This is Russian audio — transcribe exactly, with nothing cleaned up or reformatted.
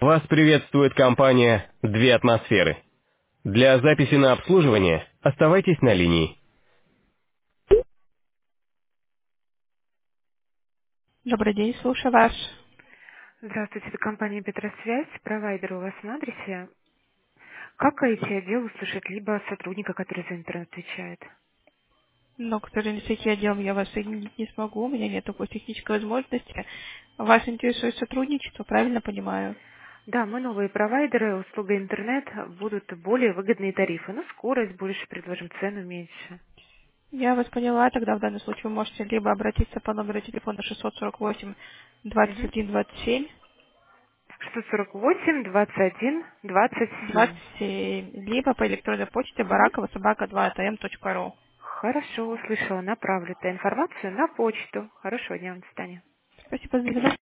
Вас приветствует компания «Две атмосферы». Для записи на обслуживание оставайтесь на линии. Добрый день, слушаю вас. Здравствуйте, это компания Петросвязь, провайдер у вас на адресе. Как ай ти-отдел услышать либо сотрудника, который за интернет отвечает? Но, к сожалению, с этим отделом я вас соединить не смогу, у меня нет такой технической возможности. Вас интересует сотрудничество, правильно понимаю? Да, мы новые провайдеры, услуга интернет, будут более выгодные тарифы, но скорость больше, предложим цену меньше. Я вас поняла, тогда в данном случае вы можете либо обратиться по номеру телефона шестьсот сорок восемь двадцать Угу. один двадцать семь, шестьсот сорок восемь двадцать один двадцать двадцать семь. семь, либо по электронной почте баракова собака два атм точка ру. Хорошо, услышала, направлю эту информацию на почту. Хорошего дня вам, до свидания. Спасибо за звонок.